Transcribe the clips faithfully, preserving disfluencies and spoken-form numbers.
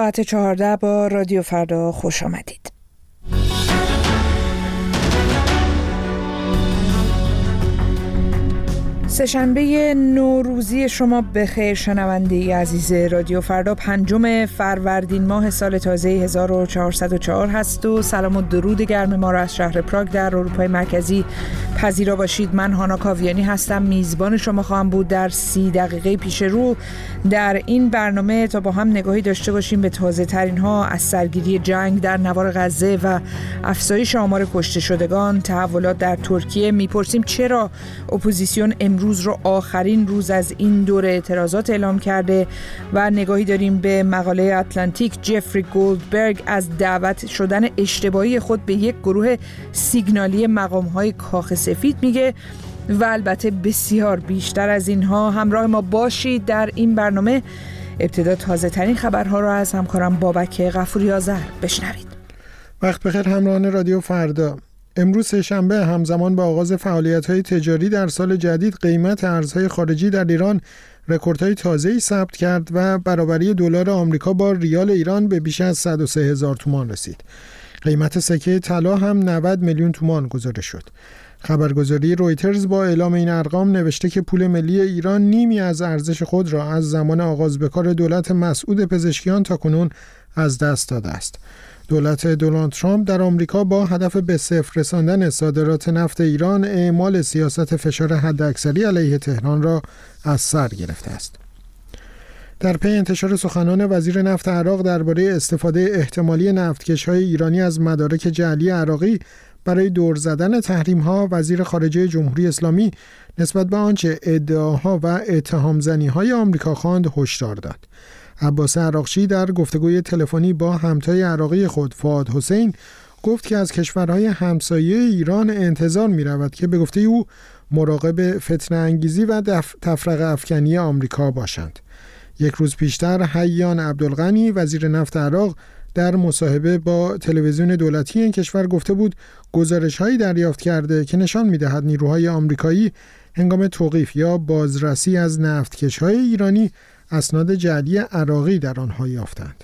ساعت چهارده با رادیو فردا خوش آمدید. سه‌شنبه نوروزی شما بخیر شنونده عزیز رادیو فردا. پنجم فروردین ماه سال تازه هزار و چهارصد و چهار هست و سلام و درود گرم ما را از شهر پراگ در اروپای مرکزی پذیرا باشید. من هانا کاویانی هستم، میزبان شما خواهم بود در سی دقیقه پیش رو در این برنامه تا با هم نگاهی داشته باشیم به تازه ترین ها از سرگیری جنگ در نوار غزه و افزایش آمار کشته شدگان، تحولات در ترکیه. میپرسیم چرا اپوزیسیون امروز رو آخرین روز از این دوره اعتراضات اعلام کرده و نگاهی داریم به مقاله اتلانتیک. جفری گولدبرگ از دعوت شدن اشتباهی خود به یک گروه سیگنالی مقام‌های کاخ سفید میگه و البته بسیار بیشتر از اینها. همراه ما باشید در این برنامه. ابتدا تازه ترین خبرها را از همکارم بابک غفوری آذر بشنوید. وقت بخیر همراهان رادیو فردا. امروز سه‌شنبه همزمان با آغاز فعالیت‌های تجاری در سال جدید، قیمت ارزهای خارجی در ایران رکوردهای تازه‌ای ثبت کرد و برابری دلار آمریکا با ریال ایران به بیش از صد و سه هزار تومان رسید. قیمت سکه طلا هم نود میلیون تومان گزارش شد. خبرگزاری رویترز با اعلام این ارقام نوشته که پول ملی ایران نیمی از ارزش خود را از زمان آغاز به کار دولت مسعود پزشکیان تاکنون از دست داده است. دولت دونالد ترامپ در آمریکا با هدف به صفر رساندن صادرات نفت ایران اعمال سیاست فشار حداکثری علیه تهران را از سر گرفته است. در پی انتشار سخنان وزیر نفت عراق درباره استفاده احتمالی نفتکش‌های ایرانی از مدارک جعلی عراقی برای دور زدن تحریم‌ها، وزیر خارجه جمهوری اسلامی نسبت به آنچه ادعاها و اتهام‌زنی‌های آمریکا خواند هشدار داد. عباس عراقچی در گفتگوی تلفنی با همتای عراقی خود فؤاد حسین گفت که از کشورهای همسایه ایران انتظار می‌رود که به گفته او مراقب فتنه انگیزی و تفرقه افکنی آمریکا باشند. یک روز پیشتر حیان عبدالغنی وزیر نفت عراق در مصاحبه با تلویزیون دولتی این کشور گفته بود گزارش‌هایی دریافت کرده که نشان می‌دهد نیروهای آمریکایی هنگام توقیف یا بازرسی از نفتکش‌های ایرانی اسناد جعلی عراقی در آنها یافتند.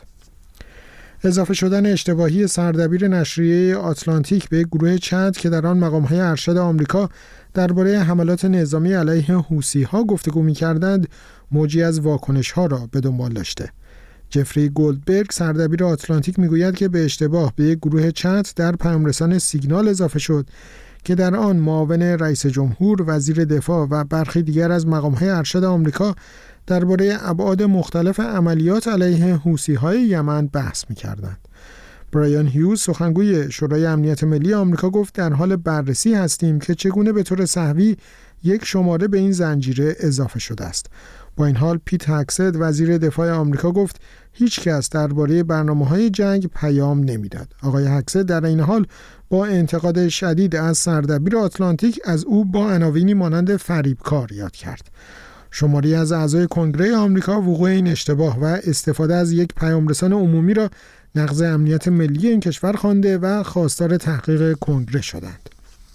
اضافه شدن اشتباهی سردبیر نشریه آتلانتیک به گروه چت که در آن مقام‌های ارشد آمریکا درباره حملات نظامی علیه حوثی‌ها گفتگو می‌کردند، موجی از واکنش‌ها را به دنبال داشته. جفری گولدبرگ سردبیر آتلانتیک میگوید که به اشتباه به یک گروه چت در پیامرسان سیگنال اضافه شد که در آن معاون رئیس جمهور، وزیر دفاع و برخی دیگر از مقام‌های ارشد آمریکا درباره ابعاد مختلف عملیات علیه حوثی‌های یمن بحث می‌کردند. برایان هیوز سخنگوی شورای امنیت ملی آمریکا گفت در حال بررسی هستیم که چگونه به طور سهوی یک شماره به این زنجیره اضافه شده است. با این حال پیت هکست وزیر دفاع آمریکا گفت هیچ کس درباره برنامه‌های جنگ پیام نمیداد. آقای هکست در این حال با انتقاد شدید از سردبیر آتلانتیک از او با عناوینی مانند فریبکار یاد کرد. شماری از اعضای کنگره آمریکا وقوع این اشتباه و استفاده از یک پیامرسان عمومی را نقض امنیت ملی این کشور خوانده و خواستار تحقیق کنگره شدند.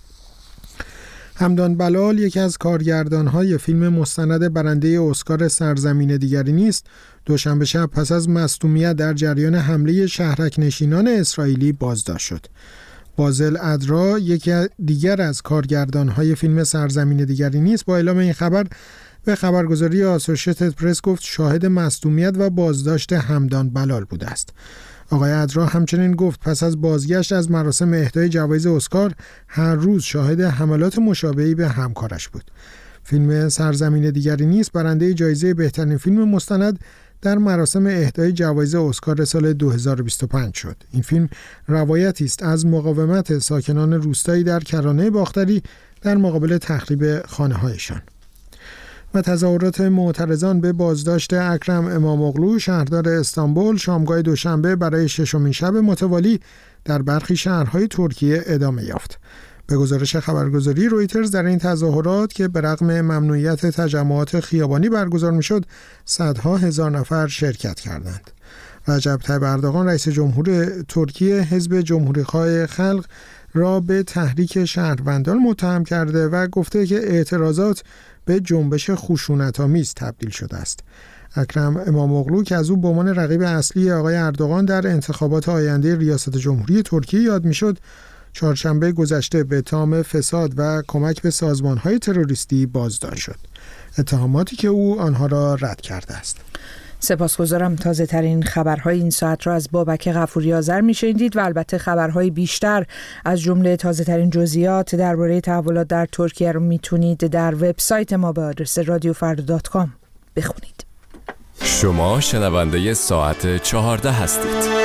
همدان بلال، یکی از کارگردان‌های فیلم مستند برنده اسکار سرزمین دیگری نیست، دوشنبه شب پس از مصدومیت در جریان حمله شهرک نشینان اسرائیلی بازداشت شد. بازل ادرا، یکی دیگر از کارگردان‌های فیلم سرزمین دیگری نیست، با اعلام این خبر به خبرگزاری آسوشیتد پرس گفت شاهد مصدومیت و بازداشت همدان بلال بوده است. آقای ادرا همچنین گفت پس از بازگشت از مراسم اهدای جوایز اسکار هر روز شاهد حملات مشابهی به همکارش بود. فیلم سرزمین دیگری نیست برنده جایزه بهترین فیلم مستند در مراسم اهدای جوایز اسکار سال دو هزار و بیست و پنج شد. این فیلم روایتی است از مقاومت ساکنان روستایی در کرانه باختری در مقابل تخریب خانه‌هایشان. و تظاهرات معترضان به بازداشت اکرم اماموغلو شهردار استانبول شامگاه دوشنبه برای ششمین شب متوالی در برخی شهرهای ترکیه ادامه یافت. به گزارش خبرگزاری رویترز در این تظاهرات که به رغم ممنوعیت تجمعات خیابانی برگزار می‌شد، صدها هزار نفر شرکت کردند. رجب طیب اردوغان رئیس جمهور ترکیه حزب جمهوری‌خواه خلق را به تحریک شهروندان متهم کرده و گفته که اعتراضات به جنبش خشونت‌آمیز تبدیل شده است. اکرم اماموغلو که از او به عنوان رقیب اصلی آقای اردوغان در انتخابات آینده ریاست جمهوری ترکیه یاد میشد، چهارشنبه گذشته به اتهام فساد و کمک به سازمان‌های تروریستی بازداشت شد. اتهاماتی که او آنها را رد کرده است. سپاسگزارم. تازه ترین خبرهای این ساعت را از بابک غفوری آذر میشنیدید و البته خبرهای بیشتر از جمله تازه ترین جزئیات درباره تحولات در ترکیه رو میتونید در وبسایت ما به آدرس رادیو فردا دات کام بخونید. شما شنونده ساعت چهارده هستید.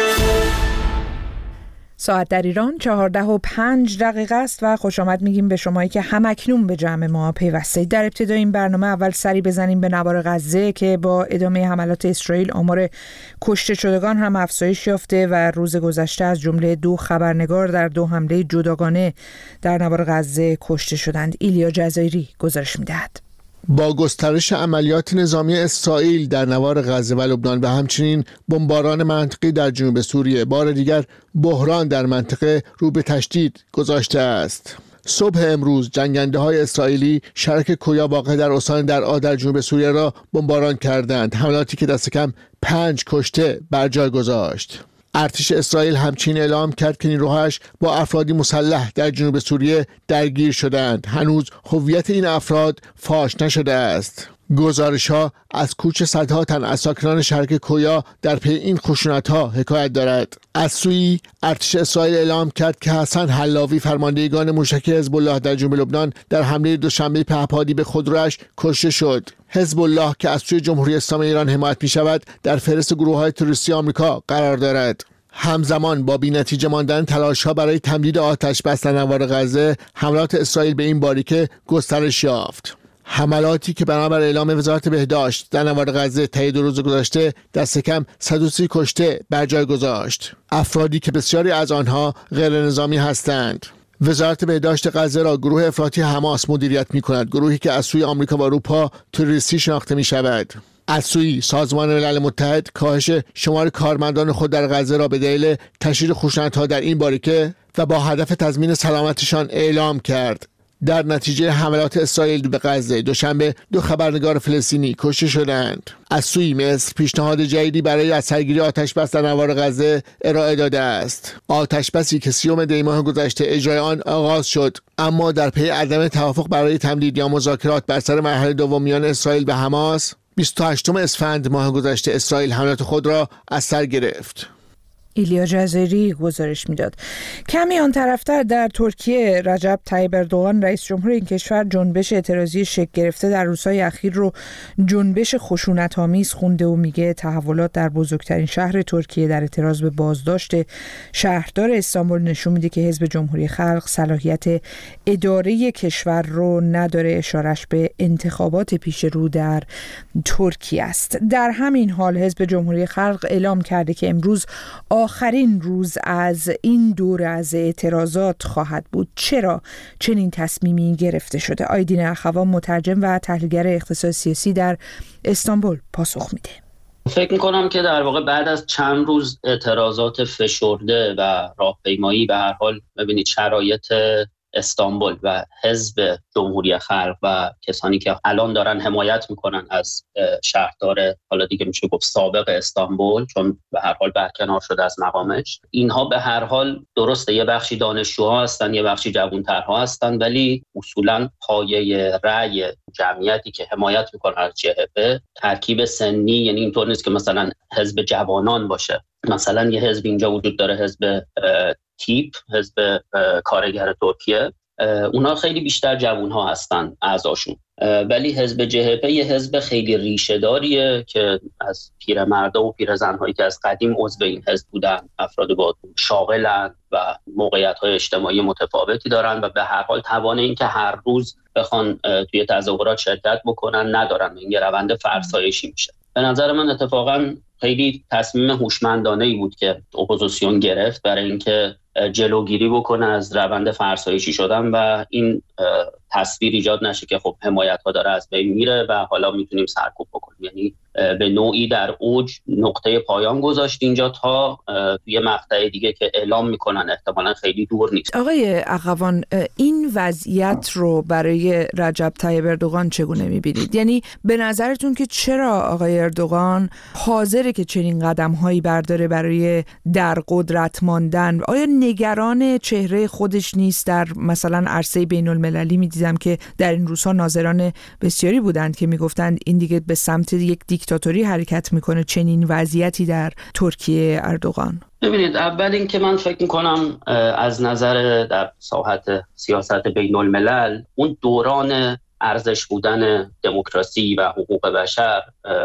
ساعت در ایران چهارده و پنج دقیقه است و خوش آمد میگیم به شمایی که همکنون به جمع ما پیوستید. در ابتدای این برنامه اول سری بزنیم به نوار غزه که با ادامه حملات اسرائیل آمار کشته شدگان هم افزایش یافته و روز گذشته از جمله دو خبرنگار در دو حمله جداگانه در نوار غزه کشته شدند. ایلیا جزایری گزارش میدهد. با گسترش عملیات نظامی اسرائیل در نوار غزه و لبنان و همچنین بمباران منطقی در جنوب سوریه، بار دیگر بحران در منطقه رو به تشدید گذاشته است. صبح امروز جنگنده های اسرائیلی شرک کویا واقع در استان درعا در جنوب سوریه را بمباران کردند، حملاتی که دست کم پنج کشته بر جای گذاشت. ارتش اسرائیل همچنین اعلام کرد که نیروهاش با افرادی مسلح در جنوب سوریه درگیر شدند. هنوز هویت این افراد فاش نشده است. گزارش‌ها از کوچ صدها تن از ساکنان شرک کویا در پی این خشونت‌ها حکایت دارد. از سوی ارتش اسرائیل اعلام کرد که حسن حلاوی فرماندهگان موشکی حزب الله در جنوب لبنان در حمله دوشنبه پهپادی به خودرویش کشته شد. حزب الله که از سوی جمهوری اسلامی ایران حمایت می‌شود در فهرست گروه‌های تروریستی آمریکا قرار دارد. همزمان با بی‌نتیجه ماندن تلاش‌ها برای تمدید آتش بس در نوار غزه، حملات اسرائیل به این باریکه گسترش یافت. حملاتی که بنابر اعلام وزارت بهداشت در نوار غزه طی دو روز گذشته دست کم صد و سی کشته بر جای گذاشت، افرادی که بسیاری از آنها غیر نظامی هستند. وزارت بهداشت غزه را گروه افراطی حماس مدیریت می‌کند، گروهی که از سوی آمریکا و اروپا تروریستی شناخته می‌شود. از سوی سازمان ملل متحد کاهش شمار کارمندان خود در غزه را به دلیل تشدید خشونت‌ها در این باریکه و با هدف تضمین سلامتشان اعلام کرد. در نتیجه حملات اسرائیل به غزه دوشنبه دو خبرنگار فلسطینی کشته شدند. از سوی مصر پیشنهاد جدیدی برای از سرگیری آتش‌بس در نوار غزه ارائه داده است. آتش‌بسی که سیوم دی ماه گذشته اجرای آن آغاز شد، اما در پی عدم توافق برای تمدید یا مذاکرات بر سر مرحله دوم میان اسرائیل و حماس، بیست و هشتم اسفند ماه گذشته اسرائیل حملات خود را از سر گرفت. ایلیا جزایری گزارش میداد. کمی آن طرفتر در ترکیه رجب طیب اردوغان رئیس جمهور این کشور جنبش اعتراضی شکل گرفته در روزهای اخیر رو جنبش خشونت‌آمیز خونده و میگه تحولات در بزرگترین شهر ترکیه در اعتراض به بازداشت شهردار استانبول نشون میده که حزب جمهوری خلق صلاحیت اداره کشور رو نداره. اشارش به انتخابات پیش رو در ترکیه است. در همین حال حزب جمهوری خلق اعلام کرده که امروز آخرین روز از این دوره از اعتراضات خواهد بود. چرا چنین تصمیمی گرفته شده؟ آیدین اخوان مترجم و تحلیلگر اقتصاد سیاسی در استانبول پاسخ میده. فکر میکنم که در واقع بعد از چند روز اعتراضات فشرده و راهپیمایی، به هر حال ببینید شرایط استانبول و حزب جمهوری خلق و کسانی که الان دارن حمایت میکنن از شهردار، حالا دیگه میشه گفت سابق استانبول، چون به هر حال برکنار شده از مقامش، اینها به هر حال درسته یه بخشی دانشجوها هستن، یه بخشی جوانترها هستن، ولی اصولا پایه رأی جمعیتی که حمایت میکنن از جهبه ترکیب سنی، یعنی اینطور نیست که مثلا حزب جوانان باشه. مثلا یه حزب اینجا وجود داره، حزب تیپ، حزب کارگر ترکیه، اونا خیلی بیشتر جوانها هستن اعضاشون، ولی حزب جهبه یه حزب خیلی ریشه داریه که از پیرمردا و پیرزن‌هایی که از قدیم عضو این حزب بودن، افراد با شاغلن و موقعیت‌های اجتماعی متفاوتی دارن و به هر حال توان این که هر روز بخوان توی تظاهرات شرکت بکنن ندارن. این یه روند فرسایشی میشه. به نظر من اتفاقاً خیلی تصمیم هوشمندانه‌ای بود که اپوزیسیون گرفت برای اینکه جلوگیری بکنه از روند فرسایشی شدن و این تصویر ایجاد نشه که خب حمایت‌ها داره از بین میره و حالا میتونیم سرکوب بکنیم. یعنی به نوعی در اوج نقطه پایان گذاشت اینجا تا توی مقطع دیگه که اعلام میکنن احتمالاً خیلی دور نیست. آقای اقوان، این وضعیت رو برای رجب طیب اردوغان چگونه میبینید؟ یعنی به نظرتون که چرا آقای اردوغان حاضره که چنین قدم‌هایی برداره برای در قدرت ماندن؟ آیا نگران چهره خودش نیست؟ در مثلا عرصه بین المللی میدیدم که در این روزها ناظران بسیاری بودند که میگفتند این دیگه به سمت یک دیکتاتوری حرکت میکنه. چنین وضعیتی در ترکیه اردوغان؟ ببینید، اول این که من فکر میکنم از نظر در ساحت سیاست بین الملل اون دوران ارزش بودن دموکراسی و حقوق بشر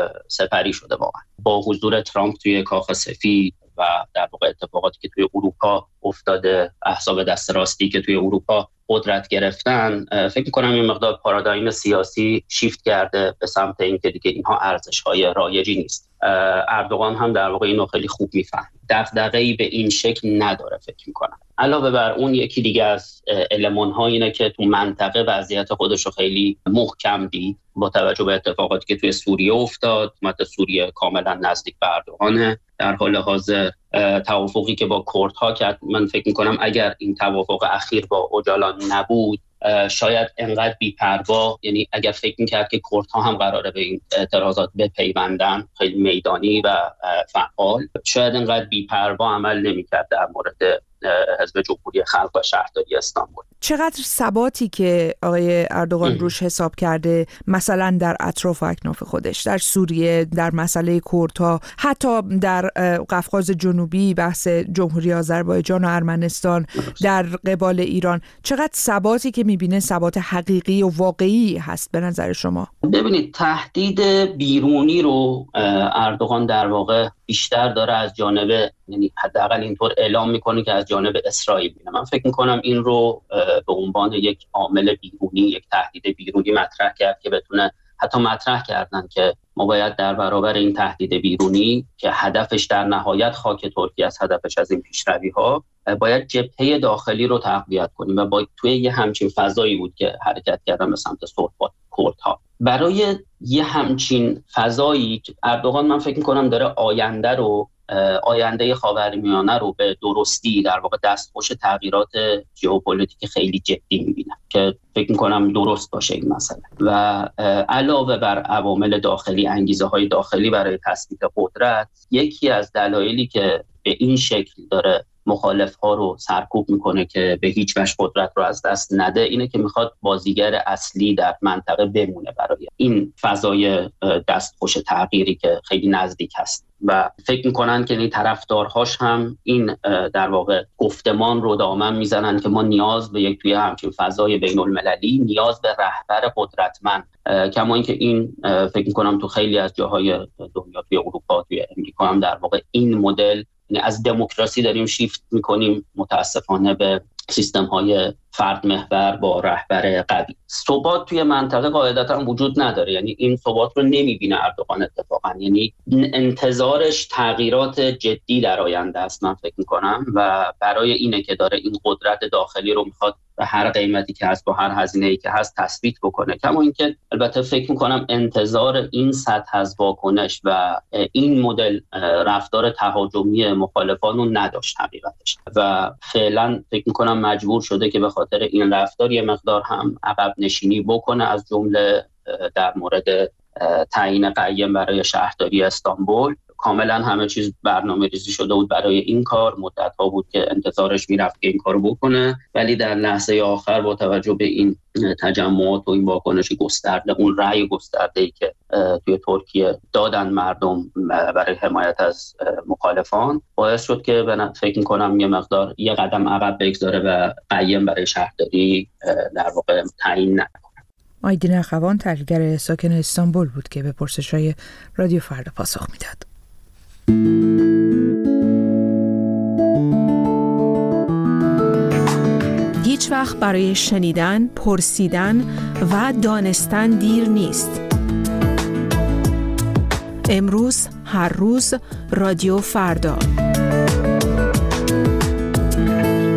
سپری شده واقعا. با حضور ترامپ توی کاخ سفید و در واقع اتفاقاتی که توی اروپا افتاده، احزاب دست راستی که توی اروپا قدرت گرفتن، فکر می‌کنم این مقدار پارادایم سیاسی شیفت کرده به سمت اینکه دیگه اینها ارزش‌های رایجی نیست. اردوغان هم در واقع اینو خیلی خوب می‌فهمه. دغدغه‌ای به این شکل نداره فکر می‌کنم. علاوه بر اون یکی دیگه از المان‌ها اینه که تو منطقه وضعیت خودش رو خیلی محکم دید با توجه به اتفاقاتی که توی سوریه افتاد. حکومت سوریه کاملا نزدیک به اردوغانه. در حال حاضر توافقی که با کردها کرد، من فکر می‌کنم اگر این توافق اخیر با اوجالان نبود شاید انقدر بی‌پروا، یعنی اگر فکر می‌کرد که کردها هم قراره به این اعتراضات بپیوندن خیلی میدانی و فعال، شاید انقدر بی‌پروا عمل نمی‌کرد در مورد حزب جمهوری خلق و شهرداری استانبول. چقدر ثباتی که آقای اردوغان روش حساب کرده، مثلا در اطراف و اکناف خودش، در سوریه، در مسئله کردها، حتی در قفقاز جنوبی، بحث جمهوری آذربایجان و ارمنستان، در قبال ایران، چقدر ثباتی که میبینه ثبات حقیقی و واقعی هست به نظر شما؟ ببینید، تهدید بیرونی رو اردوغان در واقع بیشتر داره از جانب، یعنی حداقل اینطور اعلام میکنه که از جانب اسرائیل میبینه. من فکر میکنم این رو به عنوان یک عامل بیرونی، یک تهدید بیرونی مطرح کرد که بتونه، حتی مطرح کردن که ما باید در برابر این تهدید بیرونی که هدفش در نهایت خاک ترکیه است، هدفش از این پیشروی ها، باید جبهه داخلی رو تقویت کنیم و با توی یه همچین فضایی بود که حرکت کردن به سمت صلح با کردها. برای یه همچین فضایی اردوغان من فکر می‌کنم داره آینده رو آینده خاورمیانه رو به درستی در واقع دستخوش تغییرات ژئوپلیتیک خیلی جدی می‌بینه که فکر می‌کنم درست باشه این مسئله. و علاوه بر عوامل داخلی، انگیزه‌های داخلی برای تثبیت قدرت، یکی از دلایلی که به این شکل داره مخالف‌ها رو سرکوب میکنه که به هیچ وجه قدرت رو از دست نده، اینه که میخواد بازیگر اصلی در منطقه بمونه برای این فضای دستخوش تغییری که خیلی نزدیک هست. و فکر میکنن که این طرفدارهاش هم این در واقع گفتمان رو دامن میزنن که ما نیاز به یک توی همچین فضای بین المللی نیاز به رهبر قدرتمند، کما اینکه این فکر میکنم تو خیلی از جاهای دنیا، توی اروپا، توی امریکا هم در واقع این مدل، یعنی از دموکراسی داریم شیفت میکنیم متاسفانه به سیستم های فرد محور با رهبر قوی. ثبات توی منطقه قاعدتا وجود نداره، یعنی این ثبات رو نمیبینه اردوغان اتفاقا، یعنی انتظارش تغییرات جدی در آینده است من فکر میکنم، و برای اینه که داره این قدرت داخلی رو میخواد به هر قیمتی که هست، با هر هزینه‌ای که هست تثبیت بکنه. کما اینکه البته فکر میکنم انتظار این سطح از واکنش و این مدل رفتار تهاجمی مخالفان رو نداشت حقیقتش، و فعلا فکر میکنم مجبور شده که به خاطر این رفتار یه مقدار هم عقب نشینی بکنه، از جمله در مورد تعیین قیم برای شهرداری استانبول. کاملا همه چیز برنامه ریزی شده بود برای این کار، مدت ها بود که انتظارش میرفت که این کارو بکنه، ولی در لحظه آخر با توجه به این تجمعات و این واکنش گسترده، اون رأی گسترده‌ای که توی ترکیه دادن مردم برای حمایت از مخالفان، باعث شد که من فکر می‌کنم یه مقدار یه قدم عقب بگذاره و قیم برای شهرداری در واقع تعیین نکنه. آیدین اخوان، تحلیلگر ساکن استانبول بود که به پرسش‌های رادیو فردا پاسخ میداد. هیچ وقت برای شنیدن، پرسیدن و دانستن دیر نیست. امروز، هر روز، رادیو فردا.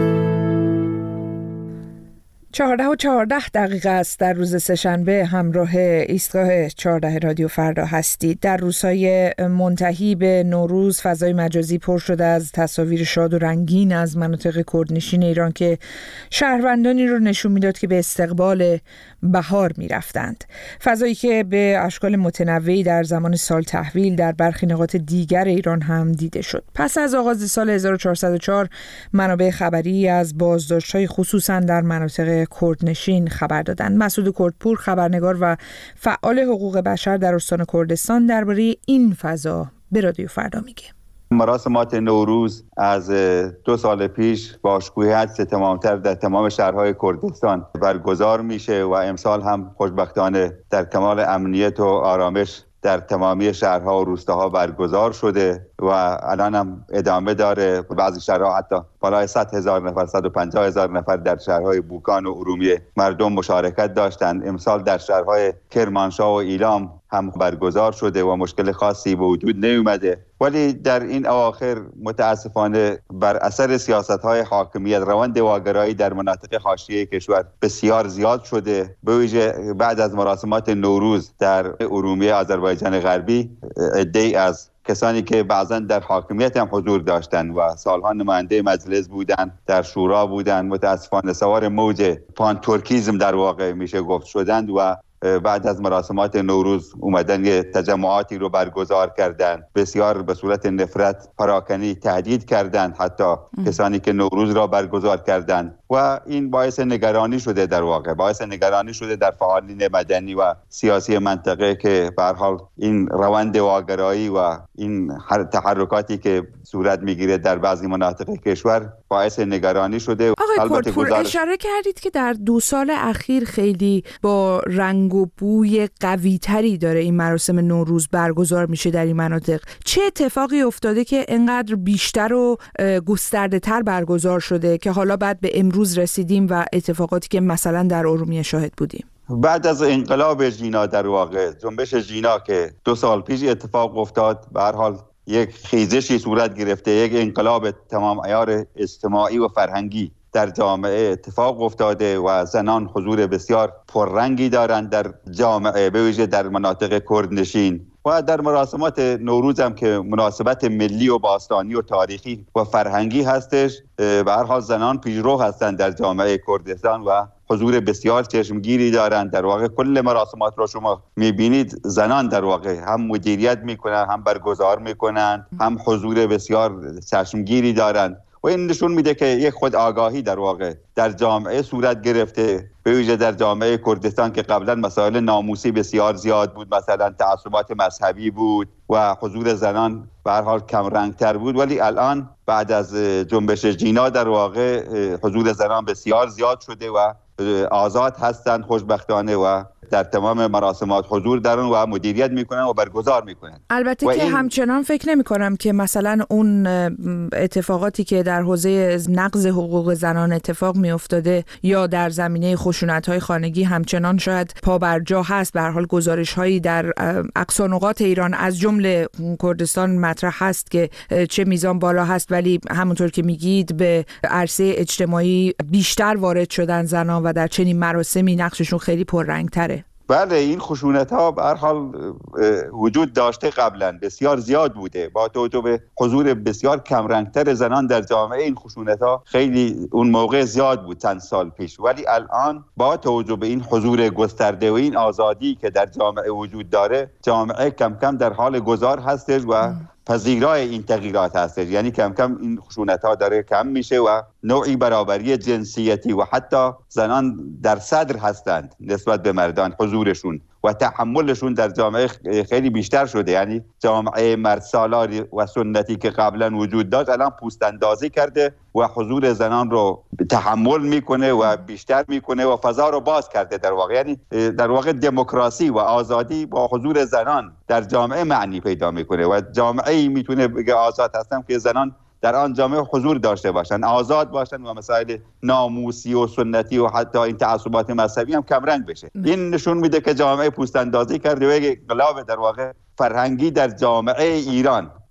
چهارده و چهارده دقیقه است. در روز سه‌شنبه همراه ایستگاه چهارده رادیو فردا هستید. در روزهای منتهی به نوروز فضای مجازی پر شده از تصاویر شاد و رنگین از مناطق کردنشین ایران که شهروندانی رو نشون میداد که به استقبال بهار میرفتند. فضایی که به اشکال متنوعی در زمان سال تحویل در برخی نقاط دیگر ایران هم دیده شد. پس از آغاز سال هزار و چهارصد و چهار منابع خبری از بازداشت‌های خصوصا در مناطق کردنشین خبر دادند. مسعود کردپور خبرنگار و فعال حقوق بشر در استان کردستان درباره این فضا به رادیو فردا میگه. مراسمات نوروز از دو سال پیش با شکوهیت تمامتر در تمام شهرهای کردستان برگزار میشه و امسال هم خوشبختانه در کمال امنیت و آرامش در تمامی شهرها و روستاها برگزار شده و الان هم ادامه داره. بعضی شهرها حتی بالای صد هزار نفر، صد و پنجاه هزار نفر در شهرهای بوکان و ارومیه مردم مشارکت داشتند. امسال در شهرهای کرمانشاه و ایلام هم برگزار شده و مشکل خاصی به وجود نیومده، ولی در این اواخر متاسفانه بر اثر سیاست‌های حاکمیت روند واگرایی در مناطق حاشیه کشور بسیار زیاد شده. به ویژه بعد از مراسمات نوروز در ارومیه آذربایجان غربی عده‌ای از کسانی که بعضا در حاکمیت هم حضور داشتند و سالها نماینده مجلس بودند، در شورا بودند، متاسفانه سوار موج پان ترکیزم در واقع میشه گفت شدند و بعد از مراسمات نوروز اومدن یه تجمعاتی رو برگزار کردن، بسیار به صورت نفرت، پراکنی، تهدید کردند حتی کسانی که نوروز را برگزار کردند و این باعث نگرانی شده، در واقع باعث نگرانی شده در فعالین مدنی و سیاسی منطقه که به هر حال این روند واگرایی و این تحرکاتی که صورت میگیره در بعضی مناطق کشور باعث نگرانی شده. آقای کردپور اشاره کردید که در دو سال اخیر خیلی با رنگ و بوی قوی تری داره این مراسم نوروز برگزار میشه در این مناطق. چه اتفاقی افتاده که اینقدر بیشتر و گسترده تر برگزار شده که حالا بعد به امروز رسیدیم و اتفاقاتی که مثلا در ارومیه شاهد بودیم؟ بعد از انقلاب ژینا، در واقع جنبش ژینا که دو سال پیش اتفاق افتاد، به هر حال یک خیزشی صورت گرفته، یک انقلاب تمام عیار اجتماعی و فرهنگی در جامعه اتفاق افتاده و زنان حضور بسیار پررنگی دارند در جامعه، به ویژه در مناطق کردنشین. و در مراسمات نوروز هم که مناسبت ملی و باستانی و تاریخی و فرهنگی هستش، به هر حال زنان پیشرو هستند در جامعه کردستان و حضور بسیار چشمگیری دارند. در واقع کل مراسمات رو شما میبینید زنان در واقع هم مدیریت میکنن، هم برگزار میکنن، هم حضور بسیار چشمگیری دارند و این نشون میده که یک خود آگاهی در واقع در جامعه صورت گرفته، به ویژه در جامعه کردستان که قبلا مسائل ناموسی بسیار زیاد بود، مثلا تعصبات مذهبی بود و حضور زنان به هر حال کم رنگتر بود، ولی الان بعد از جنبش ژینا در واقع حضور زنان بسیار زیاد شده و آزاد هستند خوشبختانه و در تمام مراسمات حضور دارن و مدیریت میکنن و برگزار میکنن. البته که این... همچنان فکر نمی کنم که مثلا اون اتفاقاتی که در حوزه نقض حقوق زنان اتفاق می افتاده یا در زمینه خشونت‌های خانگی همچنان شاید پابرجا هست. به هر حال گزارش‌هایی در اقصا نقاط ایران از جمله کردستان مطرح هست که چه میزان بالا هست، ولی همونطور که میگید به عرصه اجتماعی بیشتر وارد شدن زنان و در چنین مراسمی نقششون خیلی پررنگ‌تره. بله، این خشونت ها به هر حال وجود داشته، قبلا بسیار زیاد بوده. با توجه به حضور بسیار کم رنگتر زنان در جامعه این خشونت ها خیلی اون موقع زیاد بود چند سال پیش، ولی الان با توجه به این حضور گسترده و این آزادی که در جامعه وجود داره، جامعه کم کم در حال گذار هستش و پذیرای این تغییرات هستش. یعنی کم کم این خشونت ها داره کم میشه و نوعی برابری جنسیتی و حتی زنان در صدر هستند نسبت به مردان، حضورشون و تحملشون در جامعه خیلی بیشتر شده. یعنی جامعه مرد سالار و سنتی که قبلا وجود داشت الان پوست اندازی کرده و حضور زنان رو تحمل میکنه و بیشتر میکنه و فضا رو باز کرده. در واقع یعنی در واقع دموکراسی و آزادی با حضور زنان در جامعه معنی پیدا میکنه و جامعه میتونه بگه آزاد هستم که زنان در آن جامعه حضور داشته باشن، آزاد باشن و مسائل ناموسی و سنتی و حتی این تعصبات مذهبی هم کم رنگ بشه. این نشون میده که جامعه پوست اندازی کرده و یک انقلاب در واقع فرهنگی در جامعه ایران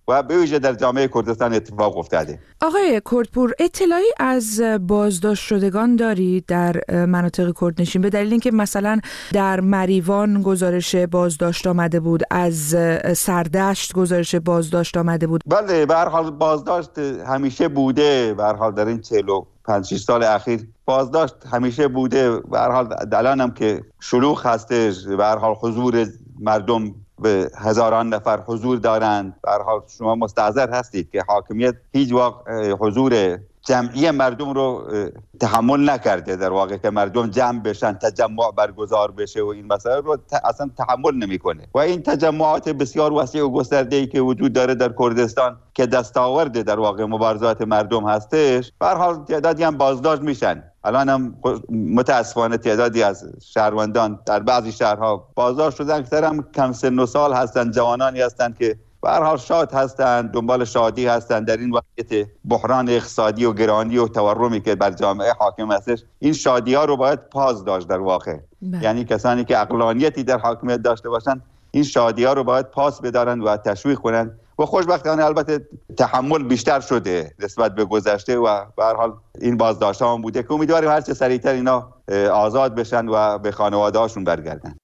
و به ویژه در جامعه کردستان اتفاق افتاده. آقای کردپور، اطلاعی از بازداشت شدگان دارید در مناطق کردنشین؟ به دلیل اینکه مثلا در مریوان گزارش بازداشت آمده بود، از سردشت گزارش بازداشت آمده بود. بله، به هر حال بازداشت همیشه بوده. به هر حال در این چهل و پنج شش سال اخیر بازداشت همیشه بوده. به هر حال الان هم که شلوغ هستش، به هر حال حضور مردم به هزاران نفر حضور دارند. به هر حال شما مستحضر هستید که حاکمیت هیچ وقت حضور جمعی مردم رو تحمل نکرده. در واقع که مردم جمع بشن، تجمع برگزار بشه و این مسائل رو اصلا تحمل نمیکنه. و این تجمعات بسیار وسیع و گسترده‌ای که وجود داره در کردستان که دستاورد در واقع مبارزات مردم هستش، به هر حال تعدادی هم بازداشت میشن. الان هم متاسفانه تعدادی از شهروندان در بعضی شهرها بازداشت شدن، اکثر هم کم سن و سال هستن، جوانانی هستن که به هر حال شاد هستند، دنبال شادی هستند. در این وضعیت بحران اقتصادی و گرانی و تورمی که بر جامعه حاکم هستش، این شادی ها رو باید پاس داشت در واقع. بله. یعنی کسانی که عقلانیتی در حاکمیت داشته باشند این شادی ها رو باید پاس بدارند و تشویق کنند. و خوشبختانه البته تحمل بیشتر شده نسبت به گذشته و به هر حال این بازداشت ها هم بوده که امیدواریم هر چه سریعتر اینا آزاد بشن و به خانواده هاشون برگردن.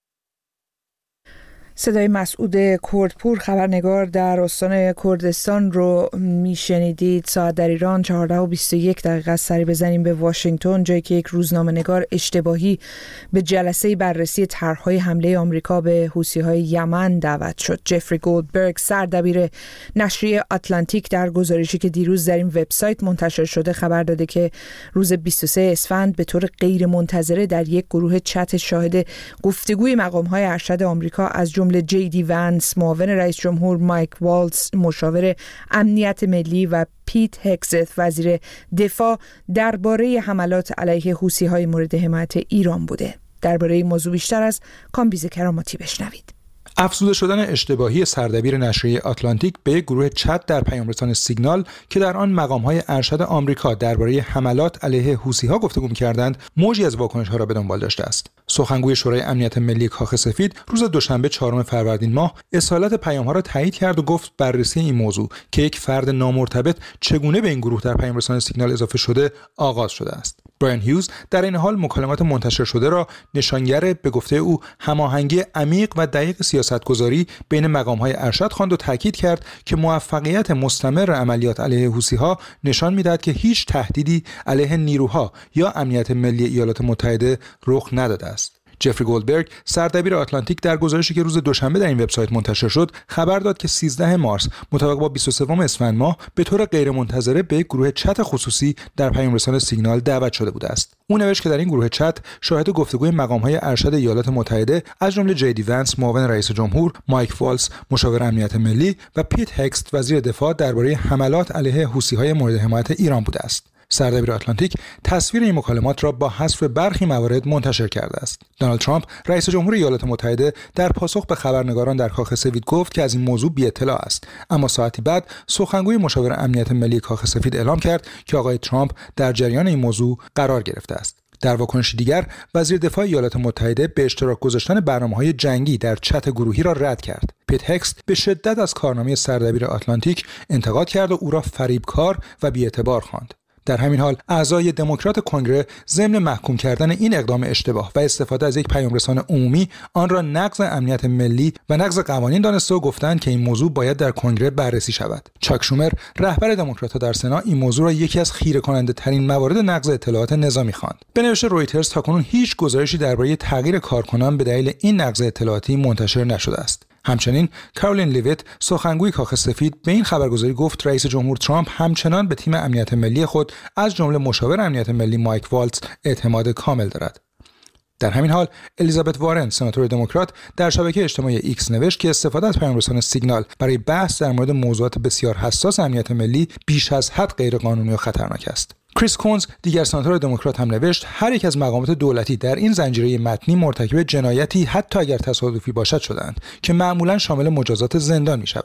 صدای مسعود کردپور، خبرنگار در استان کردستان رو میشنیدید. ساعت در ایران چهارده و بیست و یک دقیقه. سری بزنیم به واشنگتن، جایی که یک روزنامه‌نگار اشتباهی به جلسه بررسی طرح‌های حمله آمریکا به حوثی‌های یمن دعوت شد. جفری گولدبرگ، سردبیر نشریه آتلانتیک، در گزارشی که دیروز در این وبسایت منتشر شده خبر داده که روز بیست و سوم اسفند به طور غیرمنتظره در یک گروه چت شاهد گفتگوی مقام‌های ارشد آمریکا از جمله جی دی وانس، معاون رئیس جمهور، مایک والتز، مشاور امنیت ملی، و پیت هگزت، وزیر دفاع، درباره حملات علیه حوثی‌های مورد حمایت ایران بوده. درباره این موضوع بیشتر از کامبیز کراماتی بشنوید. افزوده شدن اشتباهی سردبیر نشریه آتلانتیک به یک گروه چت در پیامرسان سیگنال که در آن مقام‌های ارشد آمریکا درباره حملات علیه حوثی‌ها گفتگو می‌کردند، موجی از واکنش‌ها را به دنبال داشته است. سخنگوی شورای امنیت ملی کاخ سفید روز دوشنبه چهارم فروردین ماه اصالت پیام‌ها را تایید کرد و گفت بررسی این موضوع که یک فرد نامرتبط چگونه به این گروه در پیامرسان سیگنال اضافه شده آغاز شده است. برایان هیوز در این حال مکالمات منتشر شده را نشانگر به گفته او هماهنگی عمیق و دقیق سیاستگذاری بین مقام‌های ارشد خواند و تاکید کرد که موفقیت مستمر عملیات علیه حوثی‌ها نشان می‌دهد که هیچ تهدیدی علیه نیروها یا امنیت ملی ایالات متحده رخ نداده است. جفری گولدبرگ، سردبیر آتلانتیک، در گزارشی که روز دوشنبه در این وبسایت منتشر شد خبر داد که سیزدهم مارس مطابق با بیست و سوم اسفند ماه به طور غیرمنتظره به یک گروه چت خصوصی در پیامرسان سیگنال دعوت شده بوده است. او نوشت که در این گروه چت شاهد گفتگوی مقام‌های ارشد ایالات متحده از جمله جی دی وانس، معاون رئیس جمهور، مایک والتز، مشاور امنیت ملی، و پیت هگزت، وزیر دفاع، درباره حملات علیه حوثی‌های مورد حمایت ایران بوده است. سردبیر آتلانتیک تصویر این مکالمات را با حذف برخی موارد منتشر کرده است. دونالد ترامپ، رئیس جمهور ایالات متحده، در پاسخ به خبرنگاران در کاخ سفید گفت که از این موضوع بی اطلاع است، اما ساعتی بعد سخنگوی مشاور امنیت ملی کاخ سفید اعلام کرد که آقای ترامپ در جریان این موضوع قرار گرفته است. در واکنش دیگر، وزیر دفاع ایالات متحده به اشتراک گذاشتن برنامه‌های جنگی در چت گروهی را رد کرد. پیت هگزت به شدت از کارنامه سردبیر آتلانتیک انتقاد کرد و او را فریبکار و بی‌اعتبار خواند. در همین حال اعضای دموکرات کنگره ضمن محکوم کردن این اقدام اشتباه و استفاده از یک پیامرسان عمومی آن را نقض امنیت ملی و نقض قوانین دانسته و گفتند که این موضوع باید در کنگره بررسی شود. چاک شومر، رهبر دموکرات‌ها در سنا، این موضوع را یکی از خیره کننده ترین موارد نقض اطلاعات نظامی خواند. به نوشته رویترز تاکنون هیچ گزارشی درباره تغییر کارکنان به دلیل این نقض اطلاعاتی منتشر نشده است. همچنین کارولین لیویت، سخنگوی کاخ سفید، به این خبرگزاری گفت رئیس جمهور ترامپ همچنان به تیم امنیت ملی خود از جمله مشاور امنیت ملی مایک والتز اعتماد کامل دارد. در همین حال الیزابت وارن، سناتور دموکرات، در شبکه اجتماعی ایکس نوشت که استفاده از پیامرسان سیگنال برای بحث در مورد موضوعات بسیار حساس امنیت ملی بیش از حد غیرقانونی و خطرناک است. کریس کونز، دیگر سناتور دموکرات، هم نوشت هر یک از مقامات دولتی در این زنجیره متنی مرتکب جنایتی حتی اگر تصادفی باشد شدند که معمولا شامل مجازات زندان می شود.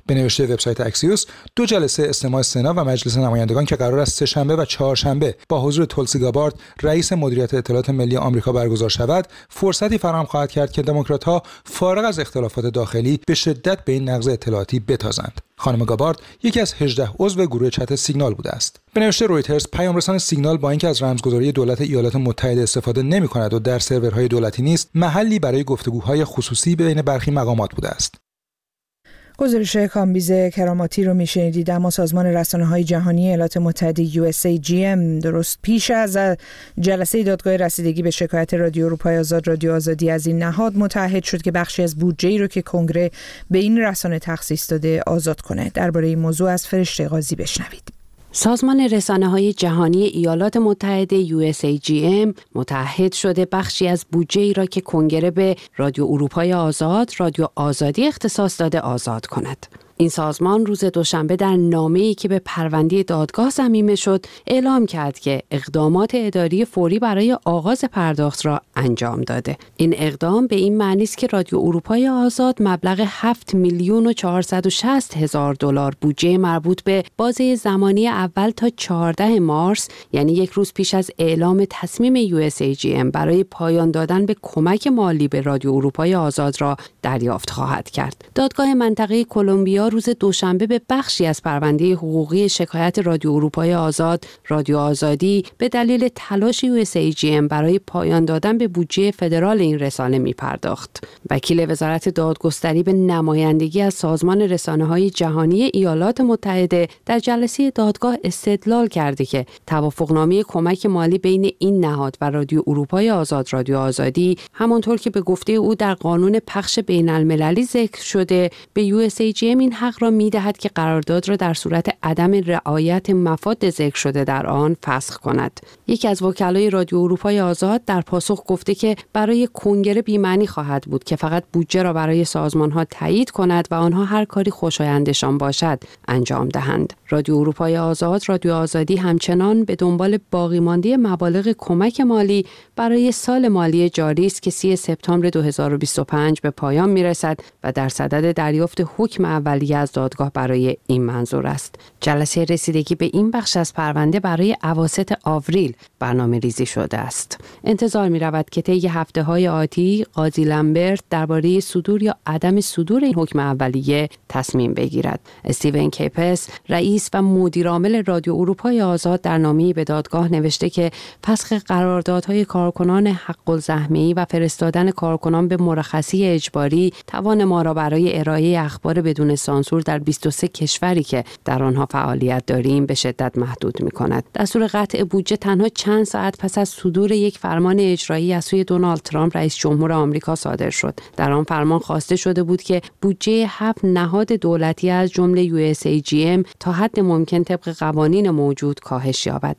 به نوشته وبسایت اکسیوس، دو جلسه استماع سنا و مجلس نمایندگان که قرار است سه‌شنبه و چهارشنبه با حضور تولسی گابارد رئیس مدیریت اطلاعات ملی آمریکا برگزار شود، فرصتی فراهم خواهد کرد که دموکرات‌ها فارغ از اختلافات داخلی به شدت به این نقض اطلاعاتی بتازند. خانم گابارد یکی از هجده عضو گروه چت سیگنال بوده است. به نوشته رویترز، پیامرسان سیگنال با اینکه از رمزگذاری دولت ایالات متحده استفاده نمی‌کند و در سرورهای دولتی نیست، محلی برای گفتگوهای خصوصی بین برخی مقامات بوده است. گزارش کامبیز کراماتی رو میشنیدید. اما سازمان رسانه‌های جهانی ایالات متحده یو اس ای جی ام درست پیش از جلسه دادگاه رسیدگی به شکایت رادیو اروپای آزاد رادیو آزادی از این نهاد متعهد شد که بخشی از بودجه‌ای رو که کنگره به این رسانه تخصیص داده آزاد کنه. درباره این موضوع از فرشته قاضی بشنوید. سازمان رسانه‌های جهانی ایالات متحده یو اس ای جی ام متعهد شده بخشی از بودجه‌ای را که کنگره به رادیو اروپای آزاد رادیو آزادی اختصاص داده آزاد کند. این سازمان روز دوشنبه در نامه‌ای که به پرونده دادگاه ضمیمه شد اعلام کرد که اقدامات اداری فوری برای آغاز پرداخت را انجام داده. این اقدام به این معنی است که رادیو اروپای آزاد مبلغ هفت میلیون و چهارصد و شصت هزار دلار بودجه مربوط به بازه زمانی اول تا چهاردهم مارس، یعنی یک روز پیش از اعلام تصمیم یو اس ای جی ام برای پایان دادن به کمک مالی به رادیو اروپای آزاد را دریافت خواهد کرد. دادگاه منطقه کلمبیا روز دوشنبه به بخشی از پرونده حقوقی شکایت رادیو اروپای آزاد رادیو آزادی به دلیل تلاش یو اس ای جی ام برای پایان دادن به بودجه فدرال این رسانه می پرداخت. وکیل وزارت دادگستری به نمایندگی از سازمان رسانه‌های جهانی ایالات متحده در جلسه دادگاه استدلال کرده که توافقنامه کمک مالی بین این نهاد و رادیو اروپای آزاد رادیو آزادی همانطور که به گفته او در قانون پخش بین‌المللی ذکر شده به یو اس ای جی ام این حق را می‌دهد که قرارداد را در صورت عدم رعایت مفاد ذکر شده در آن فسخ کند. یکی از وکلای رادیو اروپای آزاد در پاسخ گفته که برای کنگره بی‌معنی خواهد بود که فقط بودجه را برای سازمان‌ها تایید کند و آنها هر کاری خوشایندشان باشد انجام دهند. رادیو اروپای آزاد رادیو آزادی همچنان به دنبال باقیمانده مبالغ کمک مالی برای سال مالی جاری است که سی سپتامبر دو هزار و بیست و پنج به پایان می‌رسد و در صدد دریافت حکم اولیه از دادگاه برای این منظور است. جلسه رسیدگی به این بخش از پرونده برای اواسط آوریل برنامه ریزی شده است. انتظار می رود که طی هفته های آتی قاضی لمبرت درباره صدور یا عدم صدور این حکم اولیه تصمیم بگیرد. استیون کیپس رئیس و مدیرعامل رادیو اروپای آزاد در نامه‌ای به دادگاه نوشته که فسخ قراردادهای کارکنان حق الزحمه‌ای و فرستادن کارکنان به مرخصی اجباری توان ما را برای ارائه اخبار بدون سانسور در بیست و سه کشوری که در آنها فعالیت داریم به شدت محدود می‌کند. دستور قطع بودجه تنها چند ساعت پس از صدور یک فرمان اجرایی از سوی دونالد ترامپ رئیس جمهور آمریکا صادر شد. در آن فرمان خواسته شده بود که بودجه هفت نهاد دولتی از جمله یو اس ای جی ام تا حد ممکن طبق قوانین موجود کاهش یابد.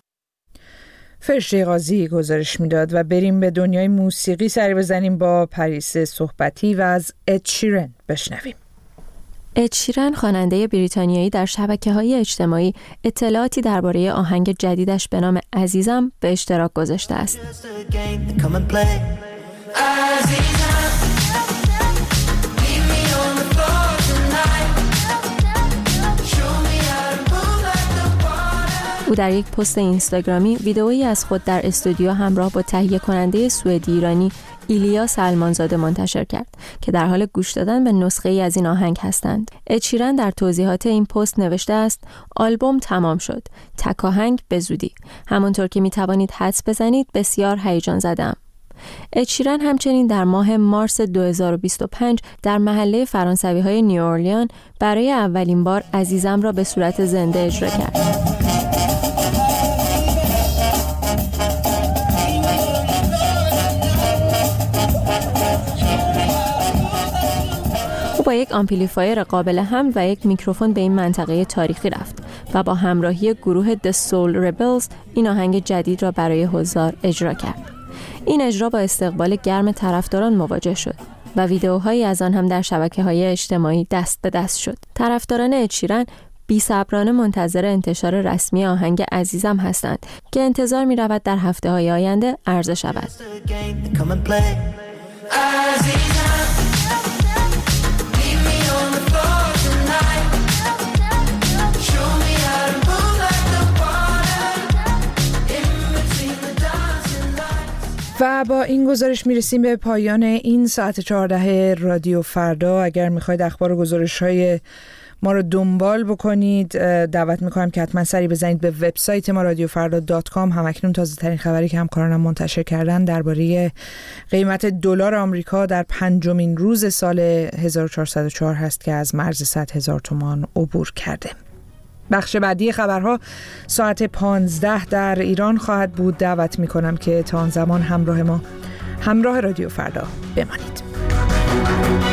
فرشته قاضی گزارش میداد. و بریم به دنیای موسیقی سری بزنیم با پریس صحبتی و از اد شیرن بشنویم. اد شیرن خواننده بریتانیایی در شبکه‌های اجتماعی اطلاعاتی درباره آهنگ جدیدش به نام عزیزم به اشتراک گذاشته است. او در یک پست اینستاگرامی ویدئویی از خود در استودیو همراه با تهیه کننده سوئدی ایرانی ایلیا سلمانزاده منتشر کرد که در حال گوش دادن به نسخه‌ای از این آهنگ هستند. اد شیرن در توضیحات این پست نوشته است: آلبوم تمام شد. تک آهنگ به زودی. همانطور که می توانید حدس بزنید بسیار هیجان زدم. اد شیرن همچنین در ماه مارس دو هزار و بیست و پنج در محله فرانسوی‌های نیواورلیان برای اولین بار عزیزم را به صورت زنده اجرا کرد. او با یک آمپلیفایر قابل حمل و یک میکروفون به این منطقه تاریخی رفت و با همراهی گروه The Soul Rebels این آهنگ جدید را برای حضار اجرا کرد. این اجرا با استقبال گرم طرفداران مواجه شد و ویدئوهایی از آن هم در شبکه‌های اجتماعی دست به دست شد. طرفداران اد شیرن بی‌صبرانه منتظر انتشار رسمی آهنگ عزیزم هستند که انتظار می‌رود در هفته‌های آینده عرضه شود. Leave me on the floor tonight. و با این گزارش میرسیم به پایان این ساعت چهارده رادیو فردا. اگر میخواید اخبار و گزارش‌های ما رو دنبال بکنید دعوت میکنم که حتما سری بزنید به وبسایت ما رادیو فردا دات کام. همکنون تازه ترین خبری که همکارانم منتشر کردن درباره قیمت دلار آمریکا در پنجمین روز سال هزار و چهارصد و چهار هست که از مرز صد هزار تومان عبور کرده. بخش بعدی خبرها ساعت پانزده در ایران خواهد بود. دعوت میکنم که تا آن زمان همراه ما همراه رادیو فردا بمانید.